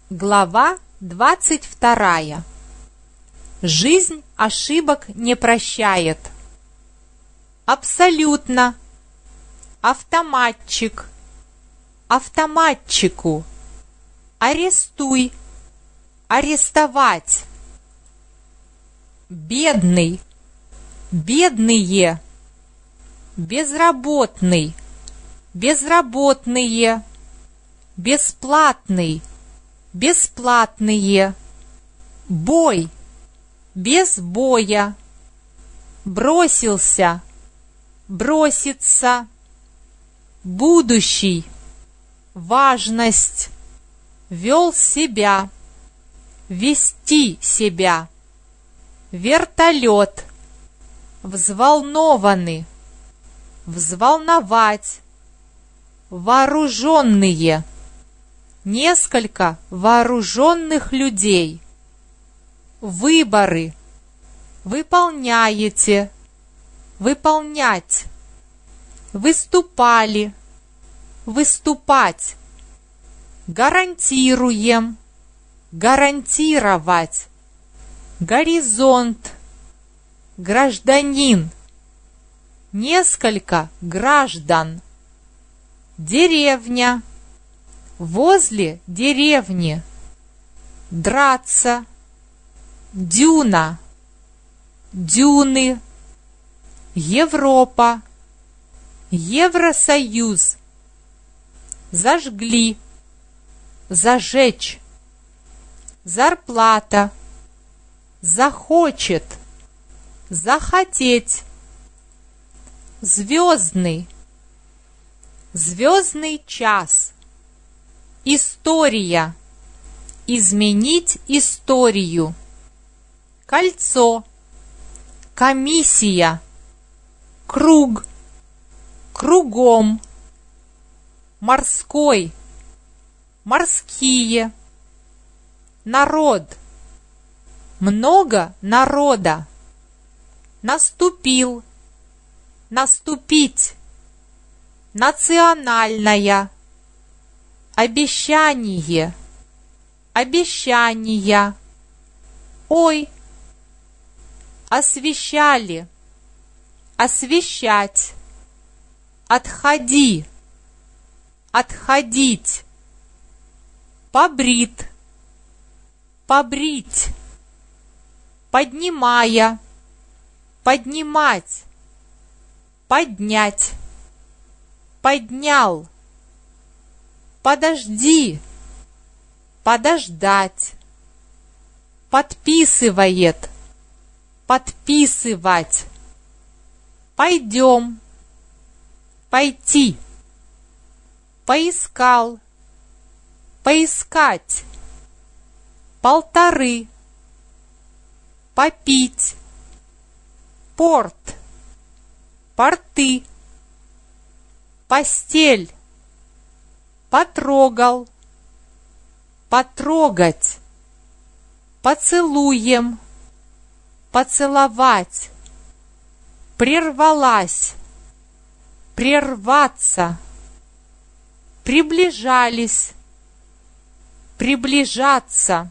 Глава 22. Жизнь ошибок не прощает. Абсолютно. Автоматчик. Автоматчику. Арестуй. Арестовать. Бедный. Бедные. Безработный. Безработные. Бесплатный. Бесплатные. Бой. Без боя. Бросился. Броситься. Будущий. Важность. Вел себя. Вести себя. Вертолет. Взволнованы. Взволновать. Вооруженные. Несколько вооруженных людей. Выборы. Выполняете. Выполнять. Выступали. Выступать. Гарантируем. Гарантировать. Горизонт. Гражданин. Несколько граждан. Деревня. Возле деревни. Драться. Дюна. Дюны. Европа. Евросоюз. Зажгли. Зажечь. Зарплата. Захочет. Захотеть. Звездный. Звездный час. История. Изменить историю. Кольцо. Комиссия. Круг. Кругом. Морской. Морские. Народ. Много народа. Наступил. Наступить. Национальная. Обещание. Обещания. Ой. Освещали. Освещать. Отходи. Отходить. Побрит. Побрить. Поднимая. Поднимать. Поднять. Поднял. Подожди. Подождать. Подписывает. Подписывать. Пойдем. Пойти. Поискал. Поискать. Полторы. Попить. Порт. Порты. Постель. Потрогал. Потрогать. Поцелуем. Поцеловать. Прервалась. Прерваться. Приближались. Приближаться.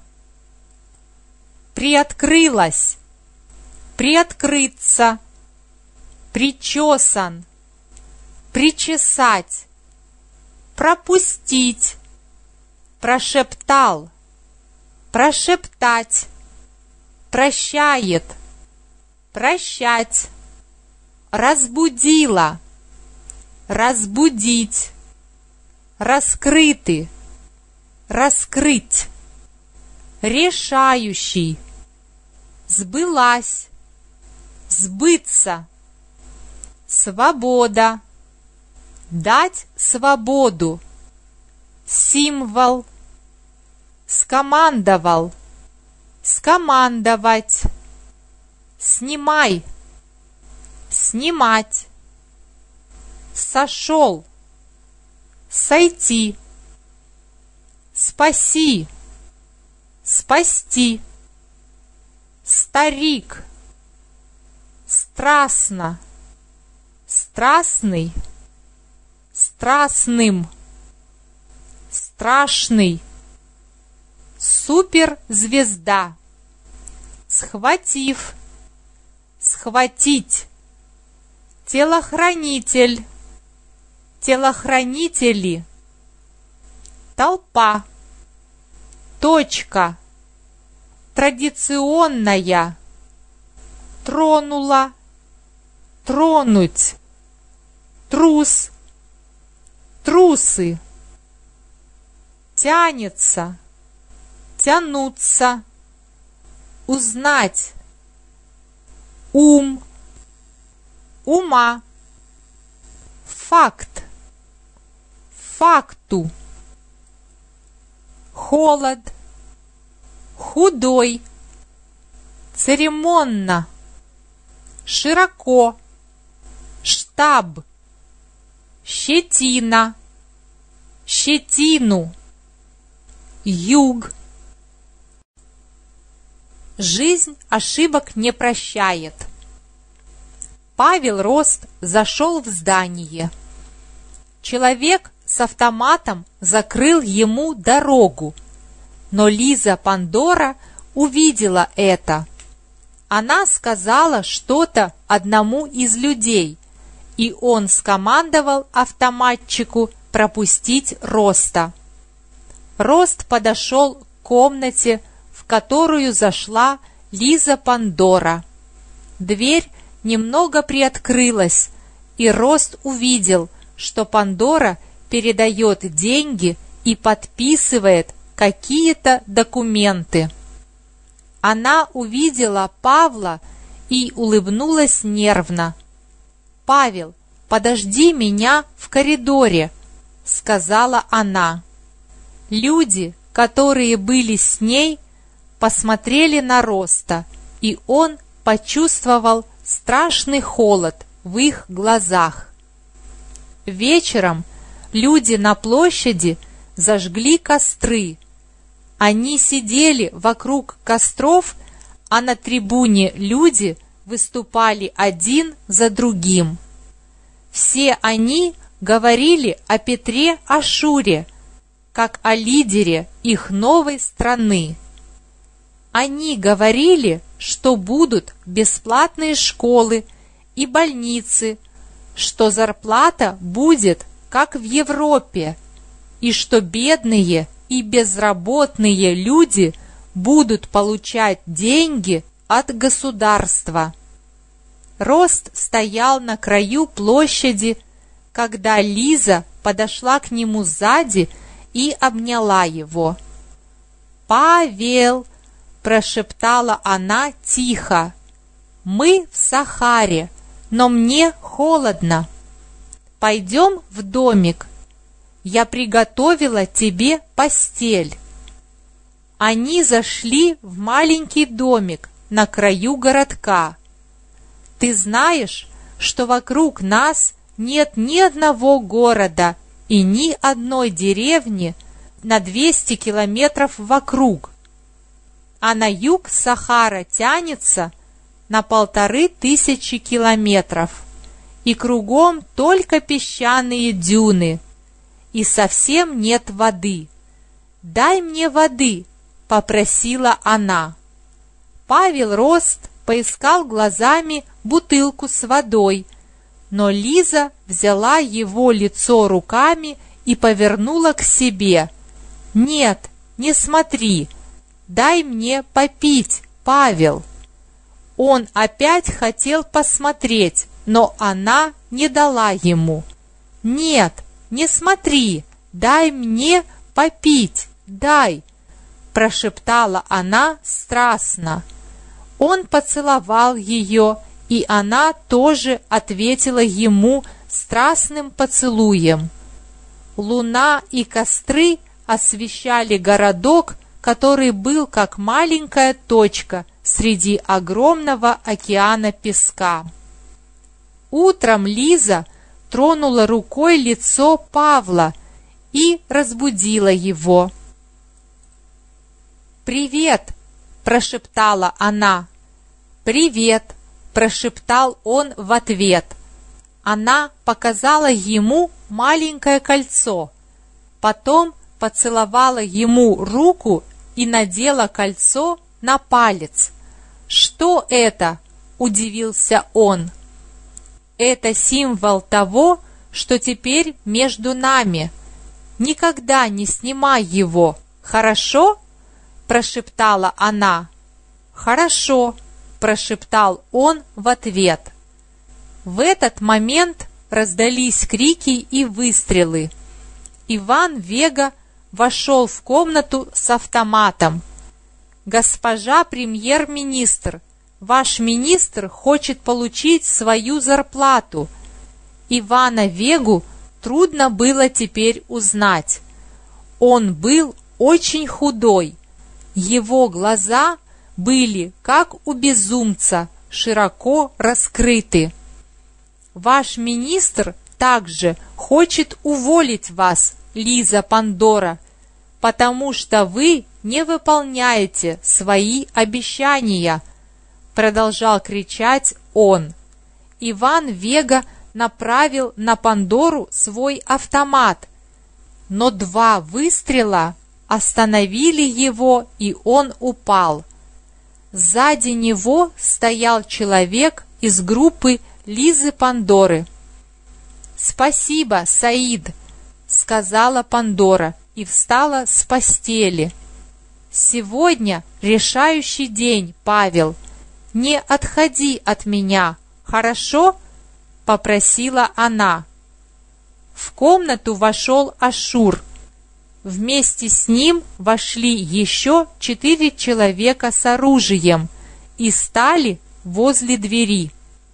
Приоткрылась. Приоткрыться. Причесан. Причесать. Пропустить. Прошептал. Прошептать. Прощает. Прощать. Разбудила. Разбудить. Раскрыты. Раскрыть. Решающий. Сбылась. Сбыться. Свобода. Дать свободу. Символ. Скомандовал. Скомандовать. Снимай. Снимать. Сошел. Сойти. Спаси. Спасти. Старик. Страстно. Страстный. Страстным. Страшный. суперзвезда. Схватив, схватить. Телохранитель, телохранители. Толпа, точка. Традиционная. Тронула, тронуть. Трус, трусы. Тянется, тянуться. Узнать. Ум, ума. Факт, факту. Холод, худой. Церемонно, широко. Штаб, щетина, щетину. Юг. Жизнь ошибок не прощает. Павел Рост зашел в здание. Человек с автоматом закрыл ему дорогу, но Лиза Пандора увидела это. Она сказала что-то одному из людей, и он скомандовал автоматчику пропустить Роста. Рост подошел к комнате, в которую зашла Лиза Пандора. Дверь немного приоткрылась, и Рост увидел, что Пандора передает деньги и подписывает какие-то документы. Она увидела Павла и улыбнулась нервно. «Павел, подожди меня в коридоре», — сказала она. Люди, которые были с ней, посмотрели на Роста, и он почувствовал страшный холод в их глазах. Вечером люди на площади зажгли костры. Они сидели вокруг костров, а на трибуне люди выступали один за другим. Все они говорили о Петре Ашуре, как о лидере их новой страны. Они говорили, что будут бесплатные школы и больницы, что зарплата будет, как в Европе, и что бедные и безработные люди будут получать деньги от государства. Рост стоял на краю площади, когда Лиза подошла к нему сзади и обняла его. «Павел!» – прошептала она тихо. «Мы в Сахаре, но мне холодно. Пойдем в домик. Я приготовила тебе постель». Они зашли в маленький домик на краю городка. «Ты знаешь, что вокруг нас нет ни одного города и ни одной деревни на 200 километров вокруг, а на юг Сахара тянется на 1500 километров, и кругом только песчаные дюны, и совсем нет воды. Дай мне воды», — попросила она. Павел Рост поискал глазами бутылку с водой, но Лиза взяла его лицо руками и повернула к себе. «Нет, не смотри, дай мне попить, Павел». Он опять хотел посмотреть, но она не дала ему. «Нет, не смотри, дай мне попить, дай», – прошептала она страстно. Он поцеловал ее, и она тоже ответила ему страстным поцелуем. Луна и костры освещали городок, который был как маленькая точка среди огромного океана песка. Утром Лиза тронула рукой лицо Павла и разбудила его. «Привет!» – прошептала она. «Привет!» – прошептал он в ответ. Она показала ему маленькое кольцо, потом поцеловала ему руку и надела кольцо на палец. «Что это?» – удивился он. «Это символ того, что теперь между нами. Никогда не снимай его, хорошо?» – прошептала она. «Хорошо», – прошептал он в ответ. В этот момент раздались крики и выстрелы. Иван Вега вошел в комнату с автоматом. «Госпожа премьер-министр, ваш министр хочет получить свою зарплату». Ивана Вегу трудно было теперь узнать. Он был очень худой. Его глаза были, как у безумца, широко раскрыты. «Ваш министр также хочет уволить вас, Лиза Пандора, потому что вы не выполняете свои обещания», продолжал кричать он. Иван Вега направил на Пандору свой автомат, но 2 выстрела остановили его, и он упал. Сзади него стоял человек из группы Лизы Пандоры. «Спасибо, Саид», — сказала Пандора и встала с постели. «Сегодня решающий день, Павел. Не отходи от меня, хорошо?» — попросила она. В комнату вошел Ашур. Вместе с ним вошли еще 4 человека с оружием и стали возле двери.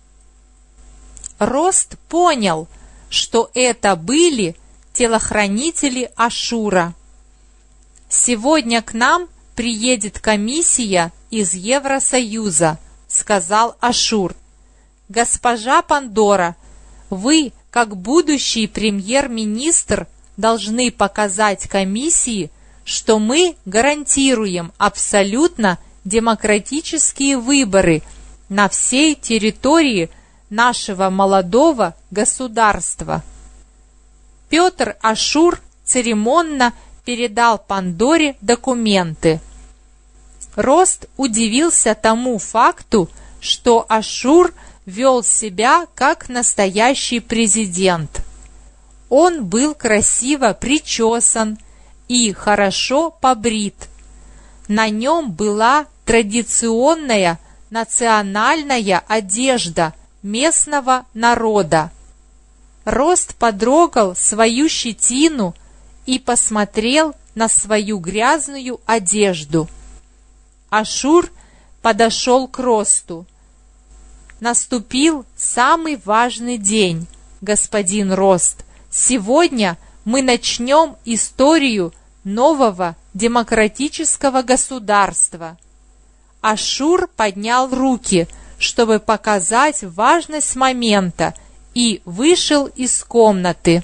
Рост понял, что это были телохранители Ашура. «Сегодня к нам приедет комиссия из Евросоюза», — сказал Ашур. «Госпожа Пандора, вы, как будущий премьер-министр, должны показать комиссии, что мы гарантируем абсолютно демократические выборы на всей территории нашего молодого государства». Петр Ашур церемонно передал Пандоре документы. Рост удивился тому факту, что Ашур вел себя как настоящий президент. Он был красиво причесан и хорошо побрит. На нем была традиционная национальная одежда местного народа. Рост потрогал свою щетину и посмотрел на свою грязную одежду. Ашур подошел к Росту. «Наступил самый важный день, господин Рост. Сегодня мы начнем историю нового демократического государства». Ашур поднял руки, чтобы показать важность момента, и вышел из комнаты.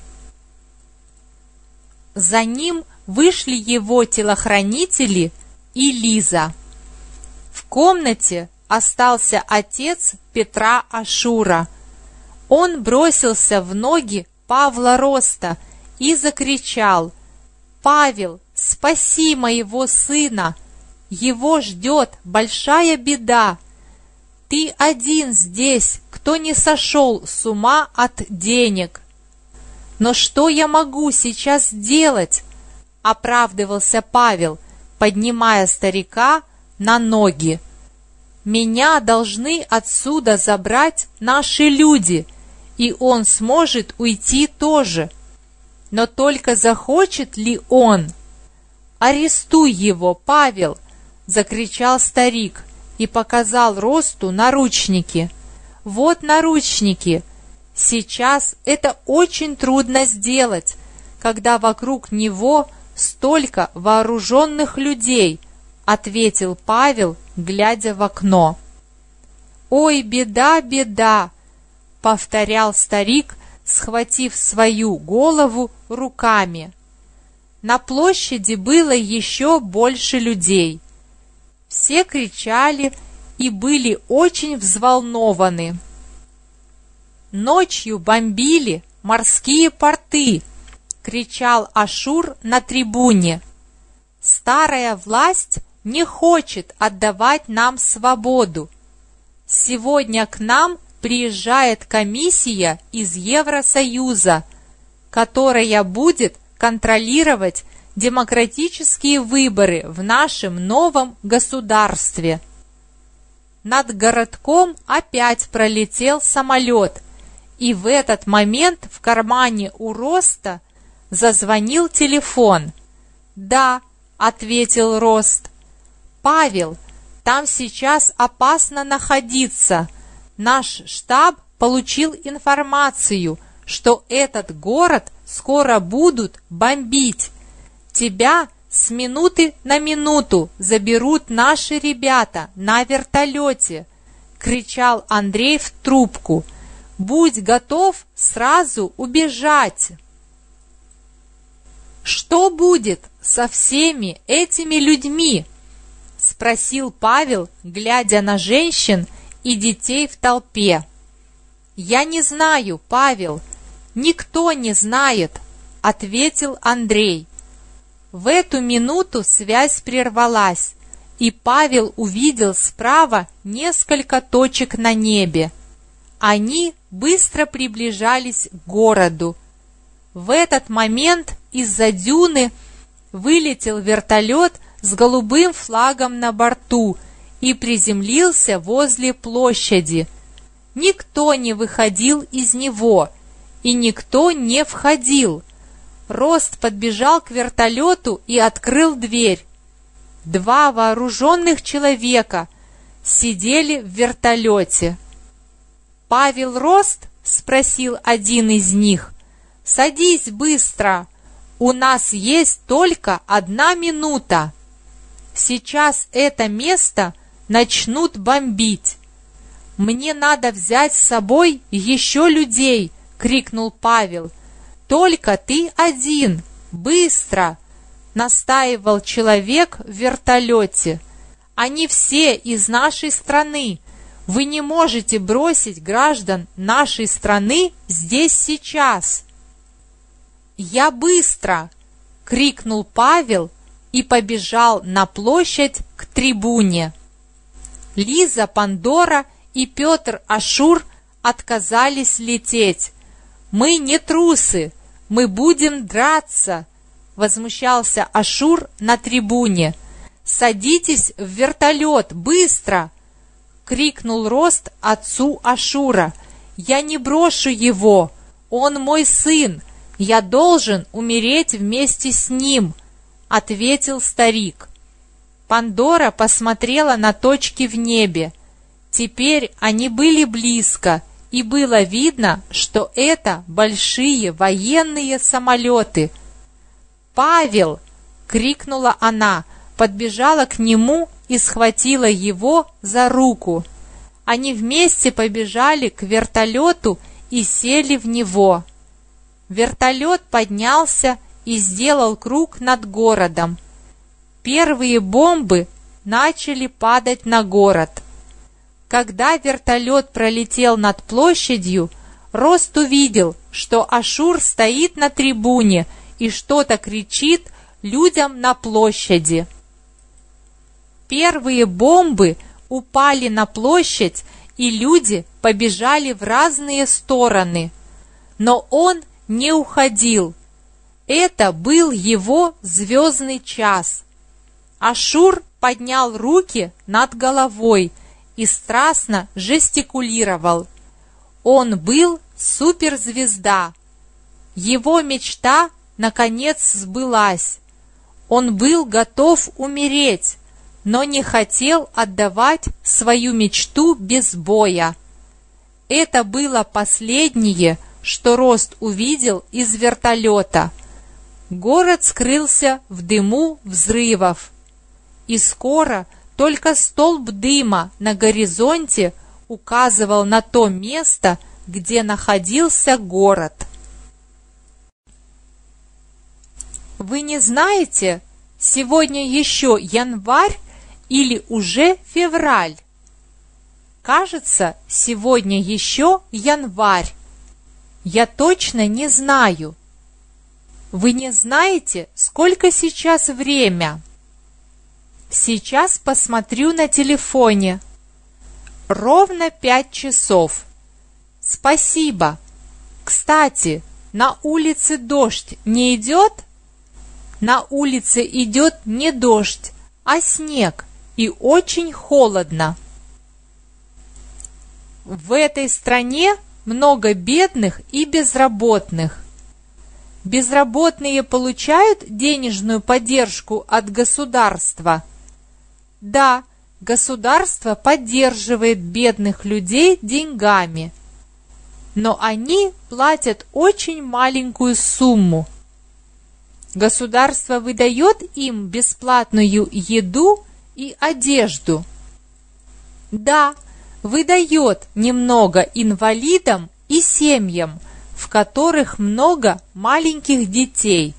За ним вышли его телохранители и Лиза. В комнате остался отец Петра Ашура. Он бросился в ноги Павла Роста и закричал: «Павел, спаси моего сына! Его ждет большая беда! Ты один здесь, кто не сошел с ума от денег!» «Но что я могу сейчас делать?» — оправдывался Павел, поднимая старика на ноги. «Меня должны отсюда забрать наши люди, и он сможет уйти тоже. Но только захочет ли он?» «Арестуй его, Павел!» — закричал старик и показал Росту наручники. «Вот наручники. Сейчас это очень трудно сделать, когда вокруг него столько вооруженных людей», — ответил Павел, глядя в окно. «Ой, беда, беда!» — повторял старик, схватив свою голову руками. На площади было еще больше людей. Все кричали и были очень взволнованы. «Ночью бомбили морские порты!» — кричал Ашур на трибуне. старая власть не хочет отдавать нам свободу. Сегодня к нам приезжает комиссия из Евросоюза, которая будет контролировать демократические выборы в нашем новом государстве. Над городком опять пролетел самолет, и в этот момент в кармане у Роста зазвонил телефон. «Да», — ответил Рост. «Павел, там сейчас опасно находиться. Наш штаб получил информацию, что этот город скоро будут бомбить. Тебя с минуты на минуту заберут наши ребята на вертолете», — кричал Андрей в трубку. «Будь готов сразу убежать». «Что будет со всеми этими людьми?» — спросил Павел, глядя на женщин и детей в толпе. «Я не знаю, Павел, никто не знает», — ответил Андрей. В эту минуту связь прервалась, и Павел увидел справа несколько точек на небе. Они быстро приближались к городу. В этот момент из-за дюны вылетел вертолет с голубым флагом на борту и приземлился возле площади. Никто не выходил из него, и никто не входил. Рост подбежал к вертолету и открыл дверь. 2 вооруженных человека сидели в вертолете. «Павел Рост?» — спросил один из них. «Садись быстро! У нас есть только 1 минута. Сейчас это место начнут бомбить. Мне надо взять с собой еще людей!» — крикнул Павел. «Только ты один! Быстро!» — настаивал человек в вертолете. «Они все из нашей страны. Вы не можете бросить граждан нашей страны здесь сейчас!» «Я быстро!» — крикнул Павел и побежал на площадь к трибуне. Лиза Пандора и Петр Ашур отказались лететь. «Мы не трусы, мы будем драться!» — возмущался Ашур на трибуне. «Садитесь в вертолет, быстро!» — крикнул Рост отцу Ашура. «Я не брошу его, он мой сын, я должен умереть вместе с ним!» — ответил старик. Пандора посмотрела на точки в небе. Теперь они были близко, и было видно, что это большие военные самолеты. «Павел!» — крикнула она, подбежала к нему и схватила его за руку. Они вместе побежали к вертолету и сели в него. Вертолет поднялся и сделал круг над городом. Первые бомбы начали падать на город. Когда вертолет пролетел над площадью, Рост увидел, что Ашур стоит на трибуне и что-то кричит людям на площади. Первые бомбы упали на площадь, и люди побежали в разные стороны. Но он не уходил. Это был его звездный час. Ашур поднял руки над головой и страстно жестикулировал. Он был суперзвезда. Его мечта наконец сбылась. Он был готов умереть, но не хотел отдавать свою мечту без боя. Это было последнее, что Рост увидел из вертолета. Город скрылся в дыму взрывов. И скоро только столб дыма на горизонте указывал на то место, где находился город. Вы не знаете, сегодня еще январь или уже февраль? Кажется, сегодня еще январь. Я точно не знаю. Вы не знаете, сколько сейчас время? Сейчас посмотрю на телефоне. Ровно 5 часов. Спасибо. Кстати, на улице дождь не идет? На улице идет не дождь, а снег, и очень холодно. В этой стране много бедных и безработных. Безработные получают денежную поддержку от государства? Да, государство поддерживает бедных людей деньгами, но они платят очень маленькую сумму. Государство выдает им бесплатную еду и одежду. Да, выдает немного инвалидам и семьям, в которых много маленьких детей.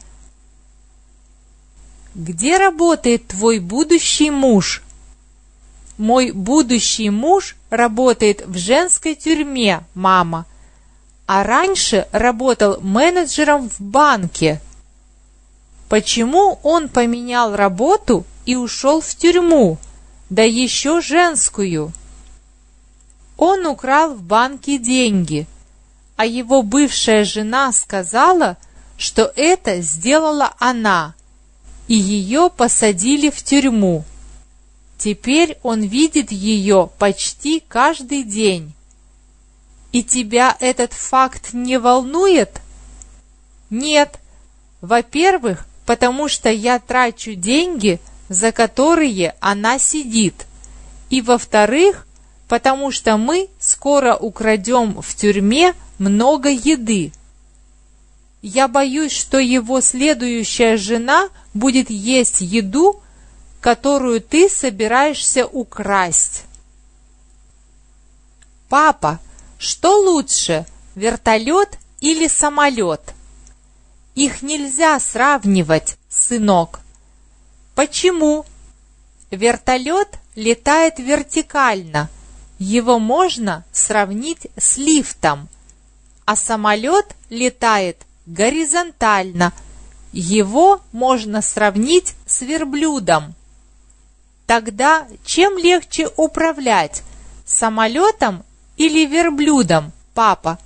Где работает твой будущий муж? Мой будущий муж работает в женской тюрьме, мама, а раньше работал менеджером в банке. Почему он поменял работу и ушел в тюрьму, да еще женскую? Он украл в банке деньги, а его бывшая жена сказала, что это сделала она, и ее посадили в тюрьму. Теперь он видит ее почти каждый день. И тебя этот факт не волнует? Нет. Во-первых, потому что я трачу деньги, за которые она сидит. И во-вторых, потому что мы скоро украдем в тюрьме много еды. Я боюсь, что его следующая жена будет есть еду, которую ты собираешься украсть. Папа, что лучше, вертолет или самолет? Их нельзя сравнивать, сынок. Почему? Вертолет летает вертикально, его можно сравнить с лифтом, а самолет летает горизонтально, его можно сравнить с верблюдом. Тогда чем легче управлять, самолетом или верблюдом, папа?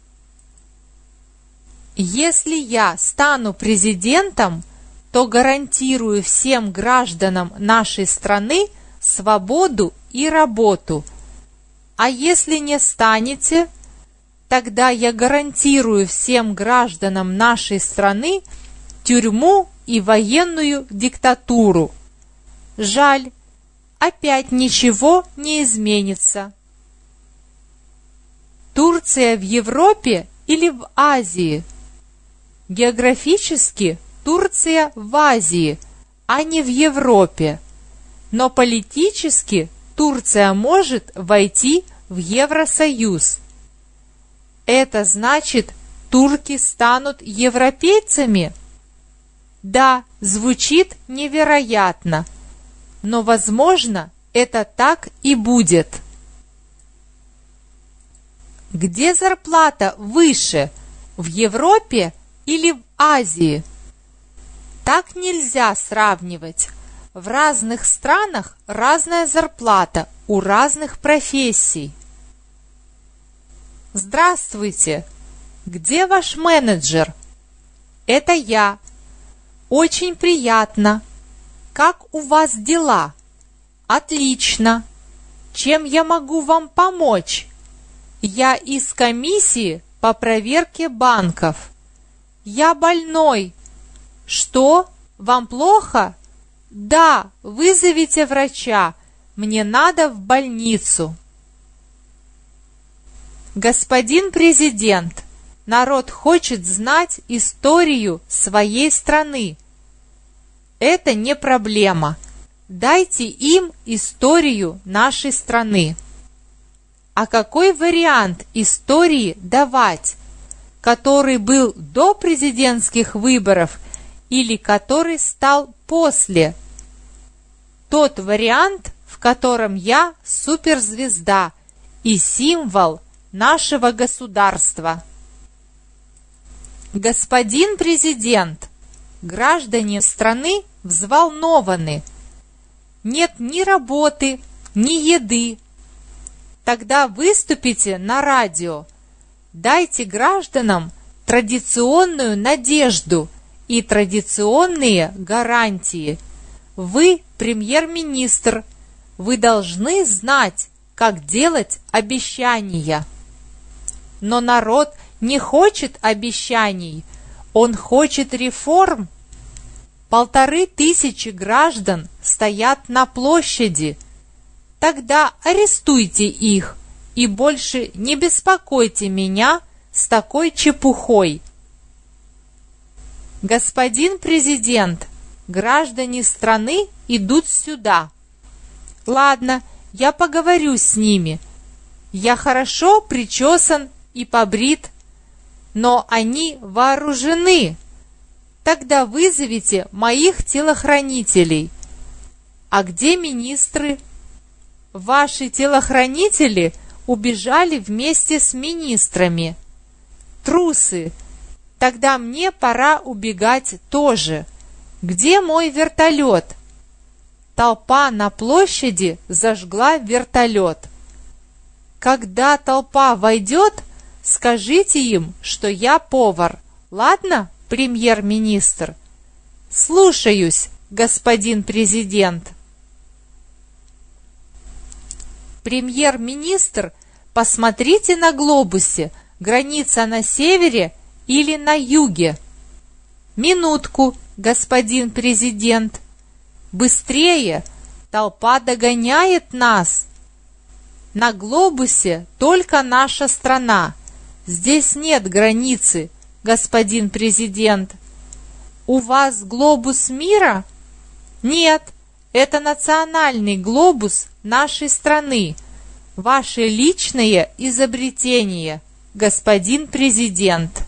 Если я стану президентом, то гарантирую всем гражданам нашей страны свободу и работу. А если не станете, тогда я гарантирую всем гражданам нашей страны тюрьму и военную диктатуру. Жаль, опять ничего не изменится. Турция в Европе или в Азии? Географически Турция в Азии, а не в Европе. Но политически Турция может войти в Евросоюз. Это значит, турки станут европейцами? Да, звучит невероятно, но, возможно, это так и будет. Где зарплата выше, в Европе или в Азии? Так нельзя сравнивать. В разных странах разная зарплата у разных профессий. Здравствуйте! Где ваш менеджер? Это я. Очень приятно. Как у вас дела? Отлично. Чем я могу вам помочь? Я из комиссии по проверке банков. Я больной. Что? Вам плохо? Да, вызовите врача. Мне надо в больницу. Господин президент, народ хочет знать историю своей страны. Это не проблема. Дайте им историю нашей страны. А какой вариант истории давать? Который был до президентских выборов или который стал после? Тот вариант, в котором я суперзвезда и символ нашего государства. Господин президент, граждане страны взволнованы. нет ни работы, ни еды. Тогда выступите на радио, дайте гражданам традиционную надежду и традиционные гарантии. Вы премьер-министр, вы должны знать, как делать обещания. Но народ не хочет обещаний, он хочет реформ. 1500 граждан стоят на площади. Тогда арестуйте их и больше не беспокойте меня с такой чепухой. Господин президент, граждане страны идут сюда. Ладно, я поговорю с ними. Я хорошо причесан и побрит, но они вооружены. Тогда вызовите моих телохранителей. А где министры? Ваши телохранители убежали вместе с министрами. Трусы. Тогда мне пора убегать тоже. Где мой вертолет? Толпа на площади зажгла вертолет. Когда толпа войдет, скажите им, что я повар. Ладно, премьер-министр? Слушаюсь, господин президент. Премьер-министр, посмотрите на глобусе, граница на севере или на юге. Минутку, господин президент. Быстрее, толпа догоняет нас. На глобусе только наша страна. Здесь нет границы, господин президент. У вас глобус мира? Нет, это национальный глобус нашей страны. Ваше личное изобретение, господин президент.